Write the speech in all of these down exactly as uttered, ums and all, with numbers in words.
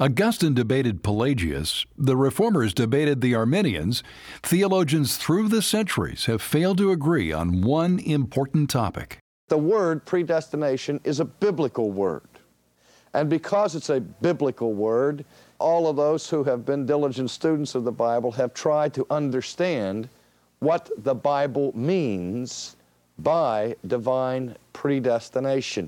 Augustine debated Pelagius, the Reformers debated the Arminians. Theologians through the centuries have failed to agree on one important topic. The word predestination is a biblical word. And because it's a biblical word, all of those who have been diligent students of the Bible have tried to understand what the Bible means by divine predestination.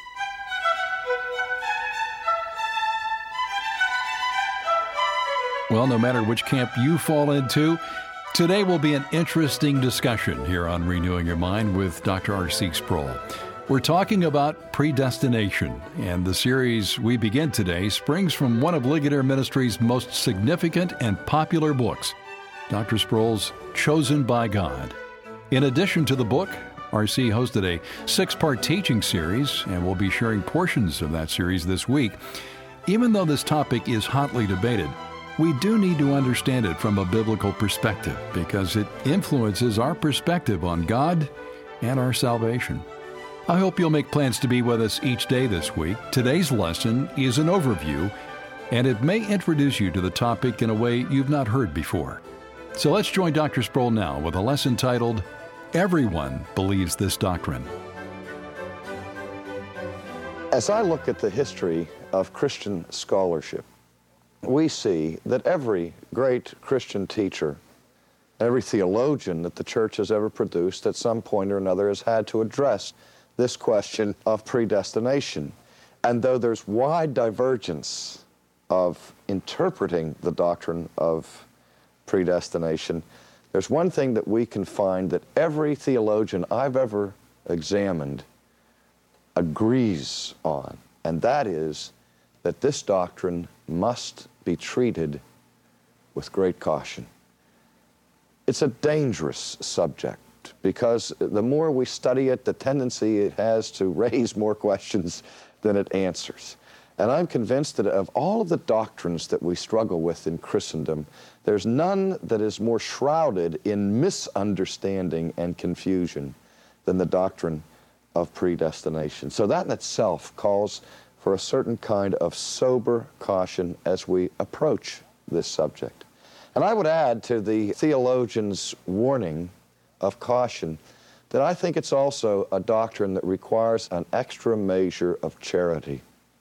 Well, no matter which camp you fall into, today will be an interesting discussion here on Renewing Your Mind with Doctor R C Sproul. We're talking about predestination, and the series we begin today springs from one of Ligonier Ministries' most significant and popular books, Doctor Sproul's Chosen by God. In addition to the book, R C hosted a six-part teaching series, and we'll be sharing portions of that series this week. Even though this topic is hotly debated, we do need to understand it from a biblical perspective because it influences our perspective on God and our salvation. I hope you'll make plans to be with us each day this week. Today's lesson is an overview, and it may introduce you to the topic in a way you've not heard before. So let's join Doctor Sproul now with a lesson titled, Everyone Believes This Doctrine. As I look at the history of Christian scholarship, we see that every great Christian teacher, every theologian that the church has ever produced at some point or another has had to address this question of predestination. And though there's wide divergence of interpreting the doctrine of predestination, there's one thing that we can find that every theologian I've ever examined agrees on, and that is that this doctrine must be treated with great caution. It's a dangerous subject because the more we study it, the tendency it has to raise more questions than it answers. And I'm convinced that of all of the doctrines that we struggle with in Christendom, there's none that is more shrouded in misunderstanding and confusion than the doctrine of predestination. So that in itself calls for a certain kind of sober caution as we approach this subject. And I would add to the theologian's warning of caution that I think it's also a doctrine that requires an extra measure of charity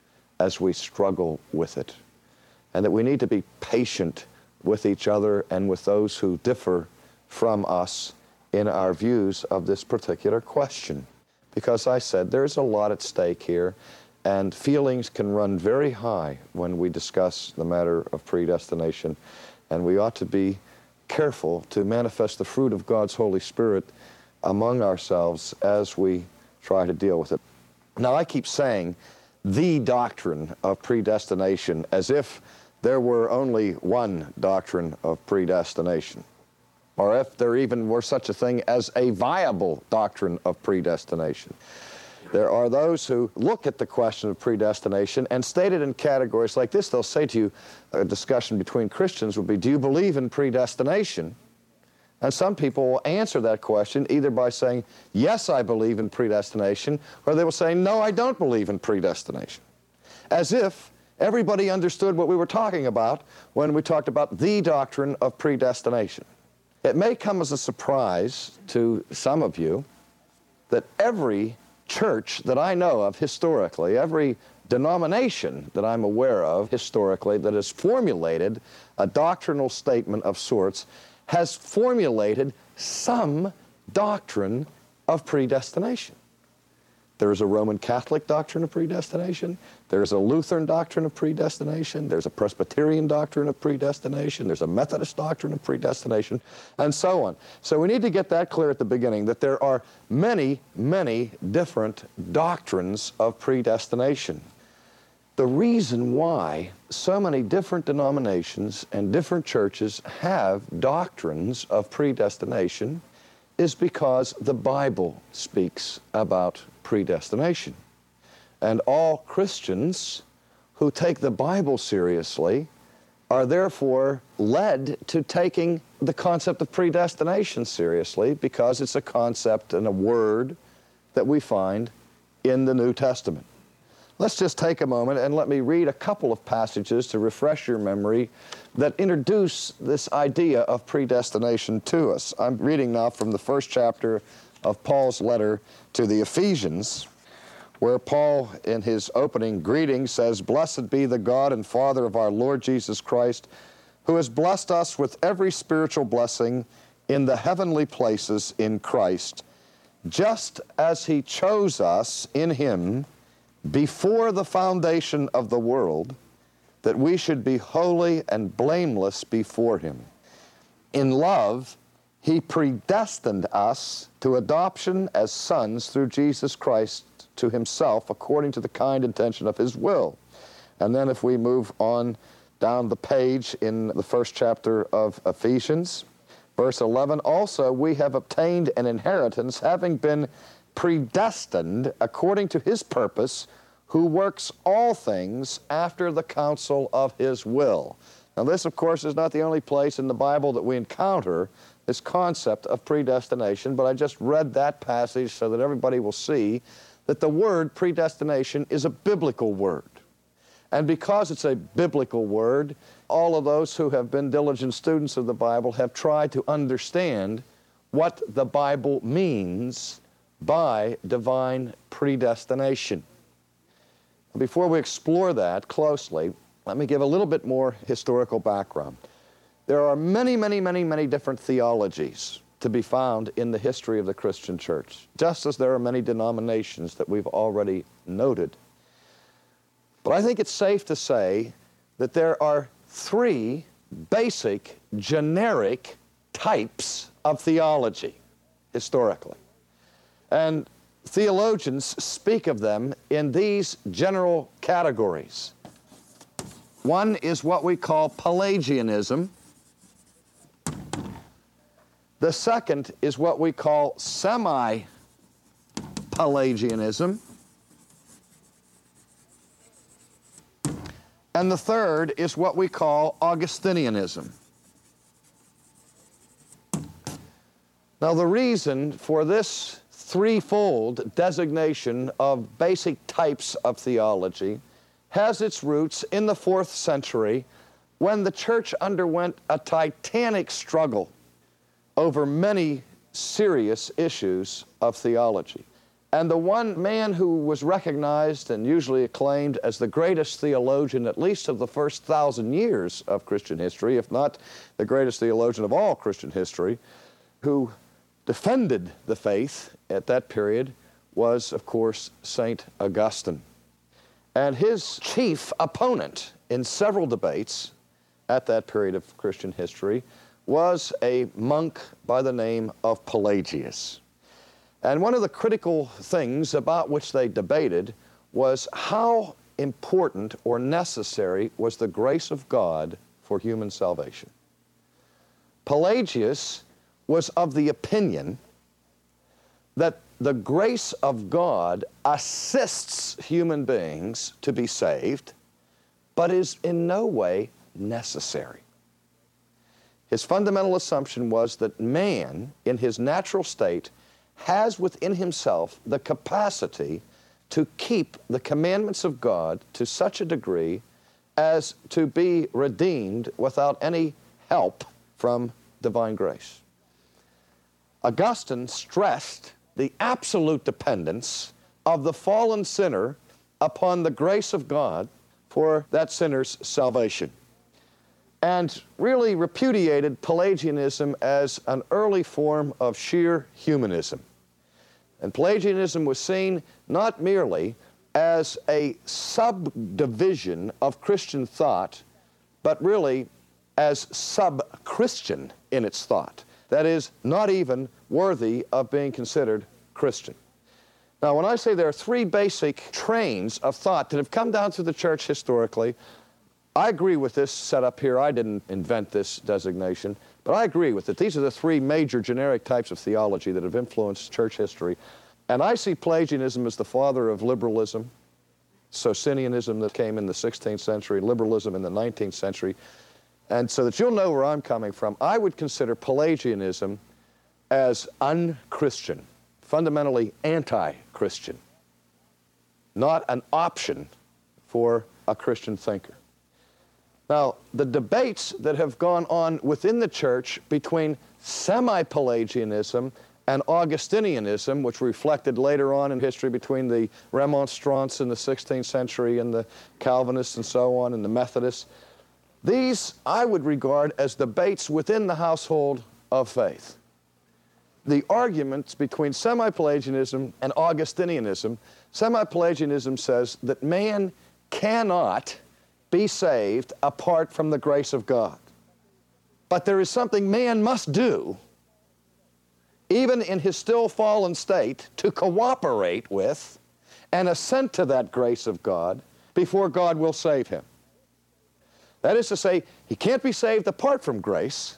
as we struggle with it, and that we need to be patient with each other and with those who differ from us in our views of this particular question. Because I said there's a lot at stake here, and feelings can run very high when we discuss the matter of predestination, and we ought to be careful to manifest the fruit of God's Holy Spirit among ourselves as we try to deal with it. Now, I keep saying the doctrine of predestination as if there were only one doctrine of predestination, or if there even were such a thing as a viable doctrine of predestination. There are those who look at the question of predestination and state it in categories like this. They'll say to you, a discussion between Christians would be, do you believe in predestination? And some people will answer that question either by saying, yes, I believe in predestination, or they will say, no, I don't believe in predestination. As if everybody understood what we were talking about when we talked about the doctrine of predestination. It may come as a surprise to some of you that every church that I know of historically, every denomination that I'm aware of historically that has formulated a doctrinal statement of sorts has formulated some doctrine of predestination. There is a Roman Catholic doctrine of predestination. There's a Lutheran doctrine of predestination. There's a Presbyterian doctrine of predestination. There's a Methodist doctrine of predestination, and so on. So we need to get that clear at the beginning, that there are many, many different doctrines of predestination. The reason why so many different denominations and different churches have doctrines of predestination is because the Bible speaks about predestination. And all Christians who take the Bible seriously are therefore led to taking the concept of predestination seriously because it's a concept and a word that we find in the New Testament. Let's just take a moment and let me read a couple of passages to refresh your memory that introduce this idea of predestination to us. I'm reading now from the first chapter of Paul's letter to the Ephesians, where Paul, in his opening greeting, says, "Blessed be the God and Father of our Lord Jesus Christ, who has blessed us with every spiritual blessing in the heavenly places in Christ, just as he chose us in him before the foundation of the world, that we should be holy and blameless before him. In love, he predestined us to adoption as sons through Jesus Christ to himself, according to the kind intention of his will." And then if we move on down the page in the first chapter of Ephesians, verse eleven, "Also we have obtained an inheritance, having been predestined according to his purpose, who works all things after the counsel of his will." Now this, of course, is not the only place in the Bible that we encounter this concept of predestination, but I just read that passage so that everybody will see that the word predestination is a biblical word. And because it's a biblical word, all of those who have been diligent students of the Bible have tried to understand what the Bible means by divine predestination. Before we explore that closely, let me give a little bit more historical background. There are many, many, many, many different theologies to be found in the history of the Christian church, just as there are many denominations that we've already noted. But I think it's safe to say that there are three basic, generic types of theology historically. And theologians speak of them in these general categories. One is what we call Pelagianism. The second is what we call semi-Pelagianism. And the third is what we call Augustinianism. Now, the reason for this threefold designation of basic types of theology has its roots in the fourth century, when the church underwent a titanic struggle over many serious issues of theology. And the one man who was recognized and usually acclaimed as the greatest theologian, at least of the first thousand years of Christian history, if not the greatest theologian of all Christian history, who defended the faith at that period, was, of course, Saint Augustine. And his chief opponent in several debates at that period of Christian history was a monk by the name of Pelagius. And one of the critical things about which they debated was how important or necessary was the grace of God for human salvation. Pelagius was of the opinion that the grace of God assists human beings to be saved, but is in no way necessary. His fundamental assumption was that man, in his natural state, has within himself the capacity to keep the commandments of God to such a degree as to be redeemed without any help from divine grace. Augustine stressed the absolute dependence of the fallen sinner upon the grace of God for that sinner's salvation, and really repudiated Pelagianism as an early form of sheer humanism. And Pelagianism was seen not merely as a subdivision of Christian thought, but really as sub-Christian in its thought. That is, not even worthy of being considered Christian. Now, when I say there are three basic trains of thought that have come down through the church historically, I agree with this setup here. I didn't invent this designation, but I agree with it. These are the three major generic types of theology that have influenced church history. And I see Pelagianism as the father of liberalism, Socinianism that came in the sixteenth century, liberalism in the nineteenth century. And so that you'll know where I'm coming from, I would consider Pelagianism as unchristian, fundamentally anti-Christian. not an option for a Christian thinker. Now, the debates that have gone on within the church between semi-Pelagianism and Augustinianism, which reflected later on in history between the Remonstrants in the sixteenth century and the Calvinists and so on and the Methodists, these I would regard as debates within the household of faith. The arguments between semi-Pelagianism and Augustinianism, semi-Pelagianism says that man cannot be saved apart from the grace of God. But there is something man must do, even in his still fallen state, to cooperate with and assent to that grace of God before God will save him. That is to say, he can't be saved apart from grace,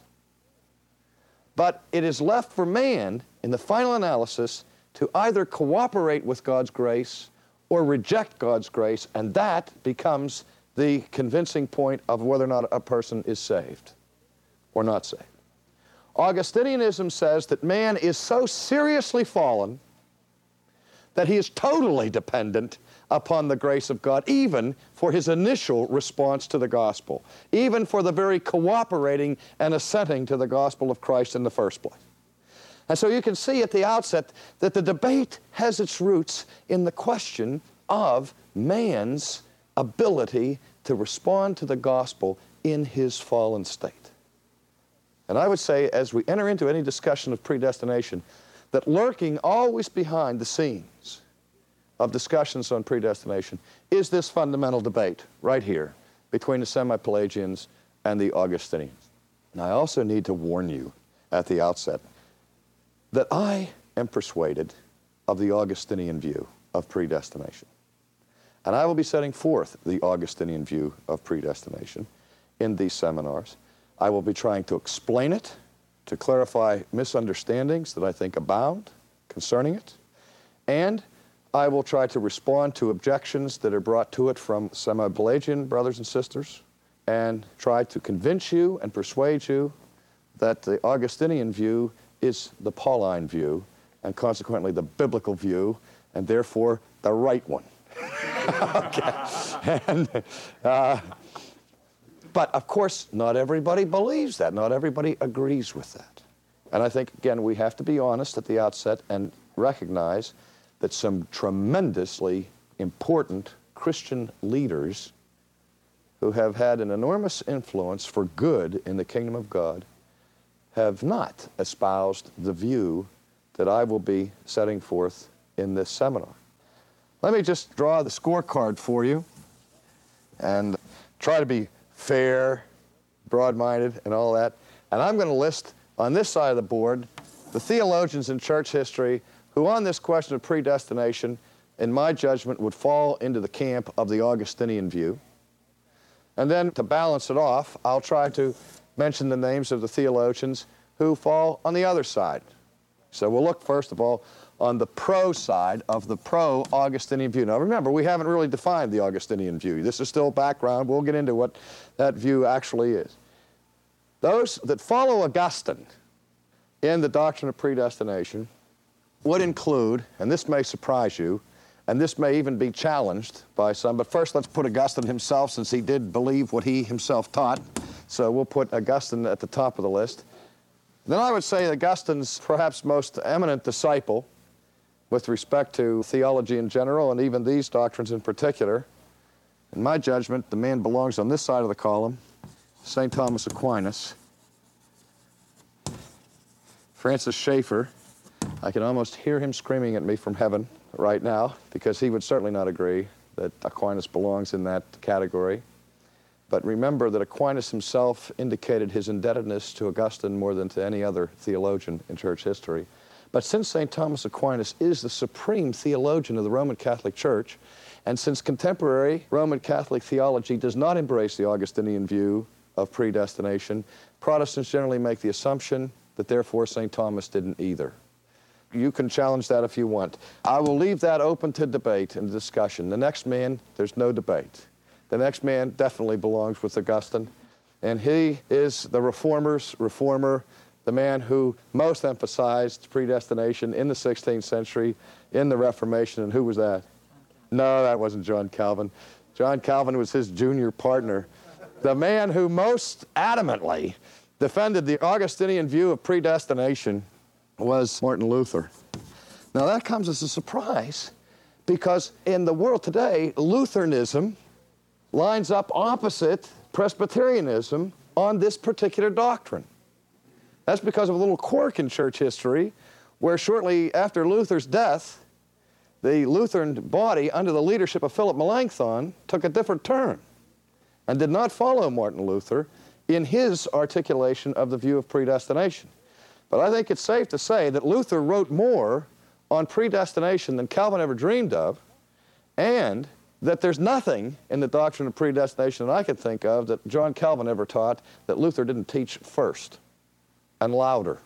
but it is left for man, in the final analysis, to either cooperate with God's grace or reject God's grace, and that becomes the convincing point of whether or not a person is saved or not saved. Augustinianism says that man is so seriously fallen that he is totally dependent upon the grace of God, even for his initial response to the gospel, even for the very cooperating and assenting to the gospel of Christ in the first place. And so you can see at the outset that the debate has its roots in the question of man's ability to respond to the gospel in his fallen state. And I would say, as we enter into any discussion of predestination, that lurking always behind the scenes of discussions on predestination is this fundamental debate right here between the semi-Pelagians and the Augustinians. And I also need to warn you at the outset that I am persuaded of the Augustinian view of predestination. And I will be setting forth the Augustinian view of predestination in these seminars. I will be trying to explain it, to clarify misunderstandings that I think abound concerning it, and I will try to respond to objections that are brought to it from semi-Pelagian brothers and sisters, and try to convince you and persuade you that the Augustinian view is the Pauline view, and consequently the biblical view, and therefore the right one. Okay. And, uh, but of course, not everybody believes that. Not everybody agrees with that. And I think, again, we have to be honest at the outset and recognize that some tremendously important Christian leaders who have had an enormous influence for good in the kingdom of God have not espoused the view that I will be setting forth in this seminar. Let me just draw the scorecard for you and try to be fair, broad-minded, and all that. And I'm going to list on this side of the board the theologians in church history who on this question of predestination, in my judgment, would fall into the camp of the Augustinian view. And then to balance it off, I'll try to mention the names of the theologians who fall on the other side. So we'll look, first of all, on the pro side of the pro-Augustinian view. Now remember, we haven't really defined the Augustinian view. This is still background. We'll get into what that view actually is. Those that follow Augustine in the doctrine of predestination would include, and this may surprise you, and this may even be challenged by some, but first let's put Augustine himself, since he did believe what he himself taught. So we'll put Augustine at the top of the list. Then I would say Augustine's perhaps most eminent disciple with respect to theology in general, and even these doctrines in particular. In my judgment, the man belongs on this side of the column, Saint Thomas Aquinas. Francis Schaeffer, I can almost hear him screaming at me from heaven right now, because he would certainly not agree that Aquinas belongs in that category. But remember that Aquinas himself indicated his indebtedness to Augustine more than to any other theologian in church history. But since Saint Thomas Aquinas is the supreme theologian of the Roman Catholic Church, and since contemporary Roman Catholic theology does not embrace the Augustinian view of predestination, Protestants generally make the assumption that therefore Saint Thomas didn't either. You can challenge that if you want. I will leave that open to debate and discussion. The next man, there's no debate. The next man definitely belongs with Augustine, and he is the Reformer's reformer, the man who most emphasized predestination in the sixteenth century, in the Reformation. And who was that? No, that wasn't John Calvin. John Calvin was his junior partner. The man who most adamantly defended the Augustinian view of predestination was Martin Luther. Now that comes as a surprise because in the world today, Lutheranism lines up opposite Presbyterianism on this particular doctrine. That's because of a little quirk in church history where shortly after Luther's death, the Lutheran body under the leadership of Philip Melanchthon took a different turn and did not follow Martin Luther in his articulation of the view of predestination. But I think it's safe to say that Luther wrote more on predestination than Calvin ever dreamed of, and that there's nothing in the doctrine of predestination that I could think of that John Calvin ever taught that Luther didn't teach first and louder.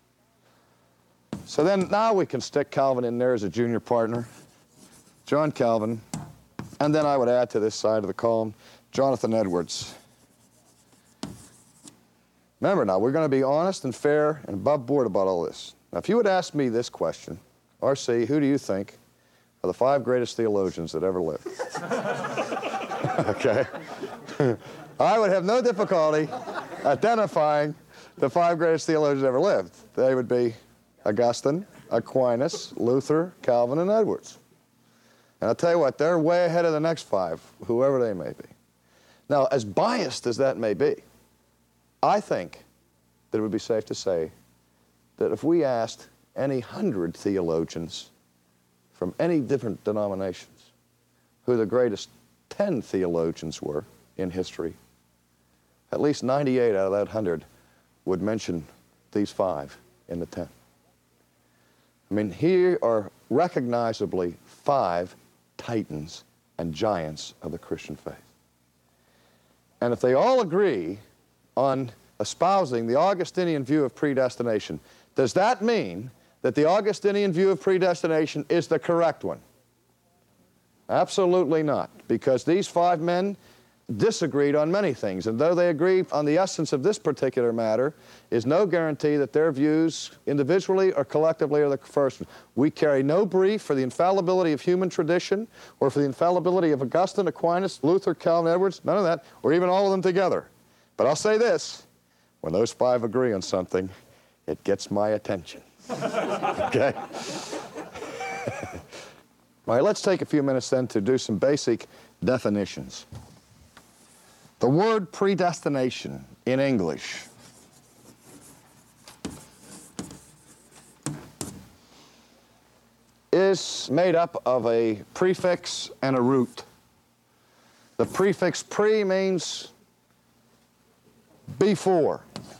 So then now we can stick Calvin in there as a junior partner, John Calvin, and then I would add to this side of the column, Jonathan Edwards. Remember now, we're going to be honest and fair and above board about all this. Now, if you would ask me this question, R C, who do you think are the five greatest theologians that ever lived? Okay? I would have no difficulty identifying the five greatest theologians that ever lived. They would be Augustine, Aquinas, Luther, Calvin, and Edwards. And I'll tell you what, they're way ahead of the next five, whoever they may be. Now, as biased as that may be, I think that it would be safe to say that if we asked any hundred theologians from any different denominations who the greatest ten theologians were in history, at least ninety-eight out of that hundred would mention these five in the ten. I mean, here are recognizably five titans and giants of the Christian faith. And if they all agree on espousing the Augustinian view of predestination, does that mean that the Augustinian view of predestination is the correct one? Absolutely not, because these five men disagreed on many things, and though they agree on the essence of this particular matter, is no guarantee that their views individually or collectively are the first. We carry no brief for the infallibility of human tradition or for the infallibility of Augustine, Aquinas, Luther, Calvin, Edwards, none of that, or even all of them together. But I'll say this, when those five agree on something, it gets my attention. Okay? All right, let's take a few minutes then to do some basic definitions. The word predestination in English is made up of a prefix and a root. The prefix pre means before.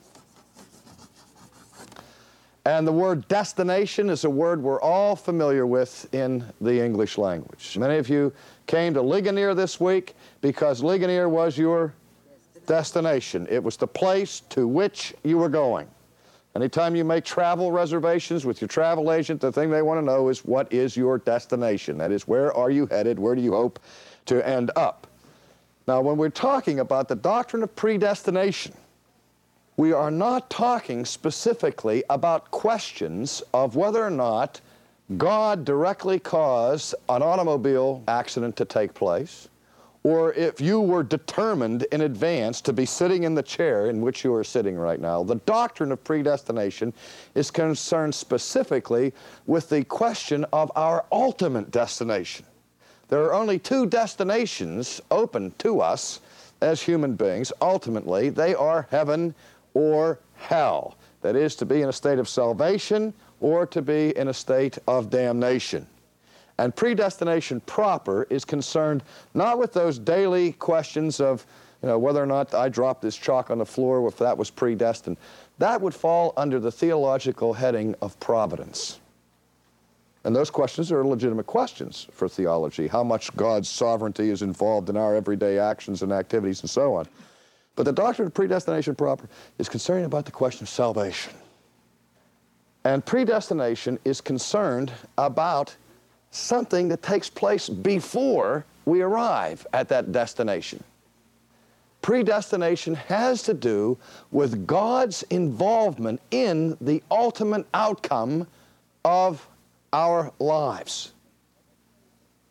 And the word destination is a word we're all familiar with in the English language. Many of you came to Ligonier this week because Ligonier was your destination. It was the place to which you were going. Anytime you make travel reservations with your travel agent, the thing they want to know is what is your destination? That is, where are you headed? Where do you hope to end up? Now, when we're talking about the doctrine of predestination, we are not talking specifically about questions of whether or not God directly caused an automobile accident to take place, or if you were determined in advance to be sitting in the chair in which you are sitting right now. The doctrine of predestination is concerned specifically with the question of our ultimate destination. There are only two destinations open to us as human beings. Ultimately, they are heaven or hell. That is, to be in a state of salvation or to be in a state of damnation. And predestination proper is concerned not with those daily questions of, you know, whether or not I dropped this chalk on the floor, if that was predestined. That would fall under the theological heading of providence. And those questions are legitimate questions for theology. How much God's sovereignty is involved in our everyday actions and activities and so on. But the doctrine of predestination proper is concerned about the question of salvation. And predestination is concerned about something that takes place before we arrive at that destination. Predestination has to do with God's involvement in the ultimate outcome of our lives.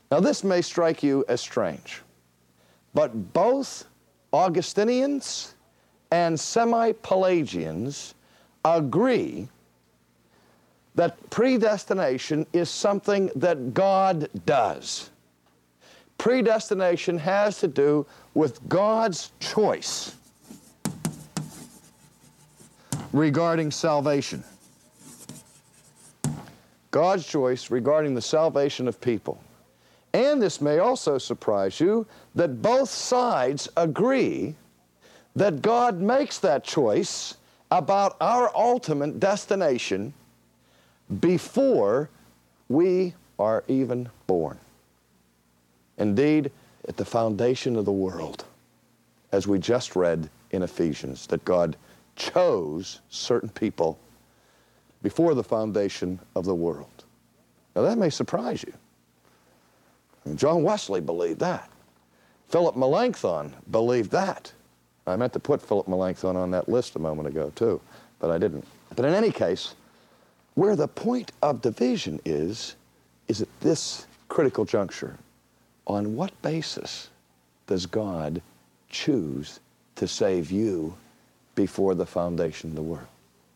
Now, this may strike you as strange, but both Augustinians and semi-Pelagians agree that predestination is something that God does. Predestination has to do with God's choice regarding salvation. God's choice regarding the salvation of people. And this may also surprise you that both sides agree that God makes that choice about our ultimate destination before we are even born. Indeed, at the foundation of the world, as we just read in Ephesians, that God chose certain people before the foundation of the world. Now that may surprise you. John Wesley believed that. Philip Melanchthon believed that. I meant to put Philip Melanchthon on that list a moment ago too, but I didn't. But in any case, where the point of division is, is at this critical juncture. On what basis does God choose to save you before the foundation of the world?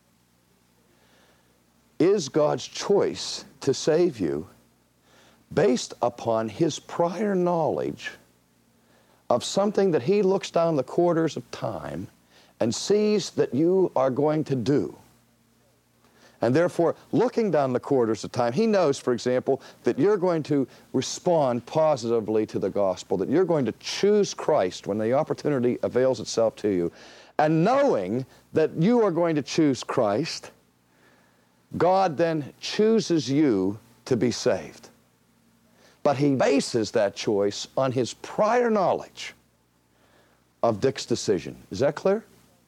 Is God's choice to save you based upon His prior knowledge of something that He looks down the corridors of time and sees that you are going to do? And therefore, looking down the corridors of time, He knows, for example, that you're going to respond positively to the gospel, that you're going to choose Christ when the opportunity avails itself to you. And knowing that you are going to choose Christ, God then chooses you to be saved. But He bases that choice on His prior knowledge of Dick's decision. Is that clear?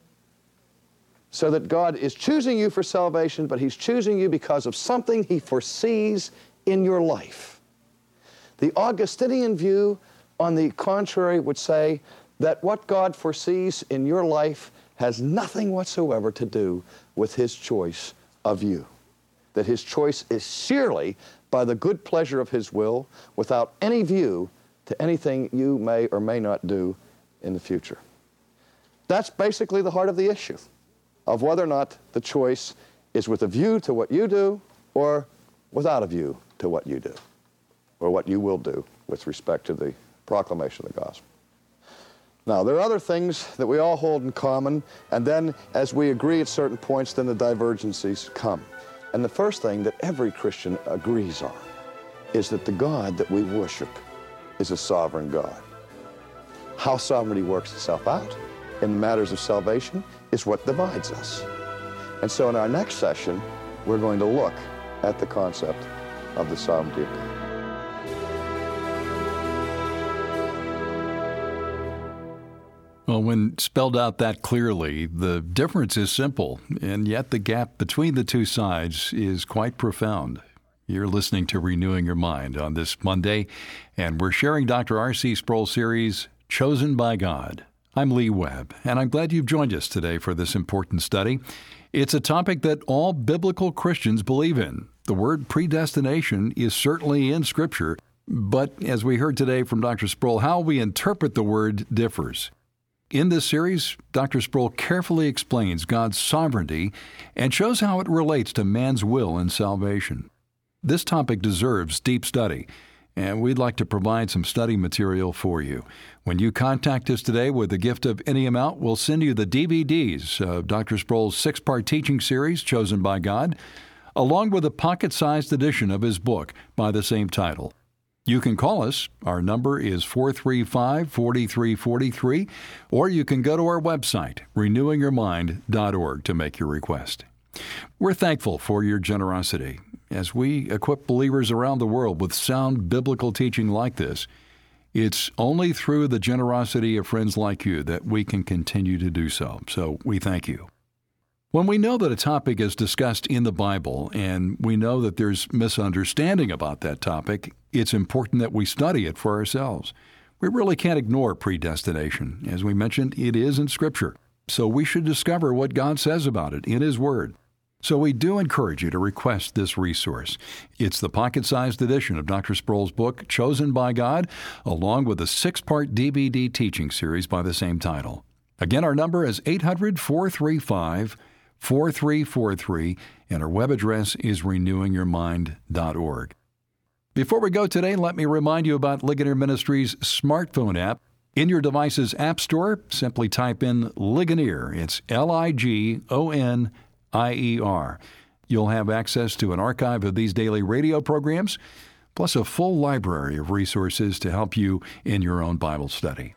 So that God is choosing you for salvation, but He's choosing you because of something He foresees in your life. The Augustinian view, on the contrary, would say that what God foresees in your life has nothing whatsoever to do with His choice of you. That His choice is sheerly by the good pleasure of His will, without any view to anything you may or may not do in the future. That's basically the heart of the issue, of whether or not the choice is with a view to what you do or without a view to what you do, or what you will do with respect to the proclamation of the gospel. Now, there are other things that we all hold in common, and then as we agree at certain points, then the divergencies come. And the first thing that every Christian agrees on is that the God that we worship is a sovereign God. How sovereignty works itself out in matters of salvation is what divides us. And so in our next session, we're going to look at the concept of the sovereignty of God. Well, when spelled out that clearly, the difference is simple, and yet the gap between the two sides is quite profound. You're listening to Renewing Your Mind on this Monday, and we're sharing Doctor R C Sproul's series, Chosen by God. I'm Lee Webb, and I'm glad you've joined us today for this important study. It's a topic that all biblical Christians believe in. The word predestination is certainly in Scripture, but as we heard today from Doctor Sproul, how we interpret the word differs. In this series, Doctor Sproul carefully explains God's sovereignty and shows how it relates to man's will in salvation. This topic deserves deep study, and we'd like to provide some study material for you. When you contact us today with a gift of any amount, we'll send you the D V Ds of Doctor Sproul's six-part teaching series, Chosen by God, along with a pocket-sized edition of his book by the same title. You can call us. Our number is four three five, four three four three, or you can go to our website, renewing your mind dot org, to make your request. We're thankful for your generosity. As we equip believers around the world with sound biblical teaching like this, it's only through the generosity of friends like you that we can continue to do so. So we thank you. When we know that a topic is discussed in the Bible and we know that there's misunderstanding about that topic, it's important that we study it for ourselves. We really can't ignore predestination. As we mentioned, it is in Scripture. So we should discover what God says about it in His Word. So we do encourage you to request this resource. It's the pocket-sized edition of Doctor Sproul's book, Chosen by God, along with a six-part D V D teaching series by the same title. Again, our number is eight hundred, four three five, four three four three, and our web address is renewing your mind dot org. Before we go today, let me remind you about Ligonier Ministries' smartphone app. In your device's app store, simply type in Ligonier. It's L I G O N I E R. You'll have access to an archive of these daily radio programs, plus a full library of resources to help you in your own Bible study.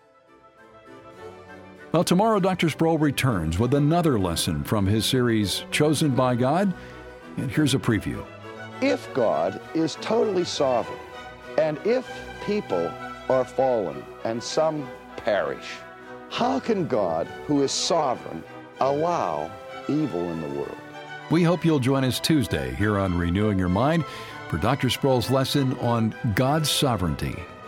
Well, tomorrow Doctor Sproul returns with another lesson from his series, Chosen by God, and here's a preview. If God is totally sovereign, and if people are fallen and some perish, how can God, who is sovereign, allow evil in the world? We hope you'll join us Tuesday here on Renewing Your Mind for Doctor Sproul's lesson on God's sovereignty.